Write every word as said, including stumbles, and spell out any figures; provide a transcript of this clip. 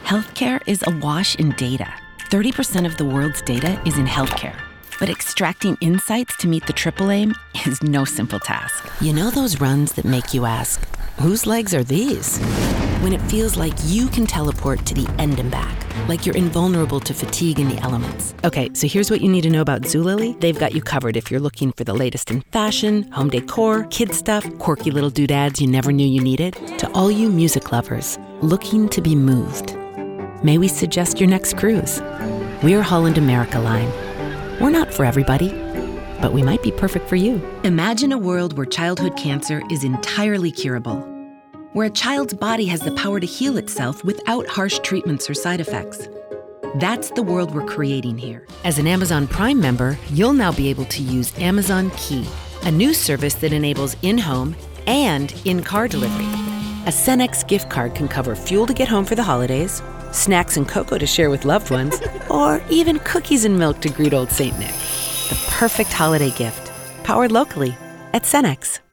Healthcare is awash in data. thirty percent of the world's data is in healthcare. But extracting insights to meet the triple aim is no simple task. You know those runs that make you ask, whose legs are these? When it feels like you can teleport to the end and back, like you're invulnerable to fatigue in the elements. Okay, so here's what you need to know about Zulily. They've got you covered if you're looking for the latest in fashion, home decor, kid stuff, quirky little doodads you never knew you needed. To all you music lovers looking to be moved, may we suggest your next cruise? We're Holland America Line. We're not for everybody, but we might be perfect for you. Imagine a world where childhood cancer is entirely curable, where a child's body has the power to heal itself without harsh treatments or side effects. That's the world we're creating here. As an Amazon Prime member, you'll now be able to use Amazon Key, a new service that enables in-home and in-car delivery. A Cenex gift card can cover fuel to get home for the holidays, snacks and cocoa to share with loved ones, or even cookies and milk to greet old Saint Nick. The perfect holiday gift, powered locally at Cenex.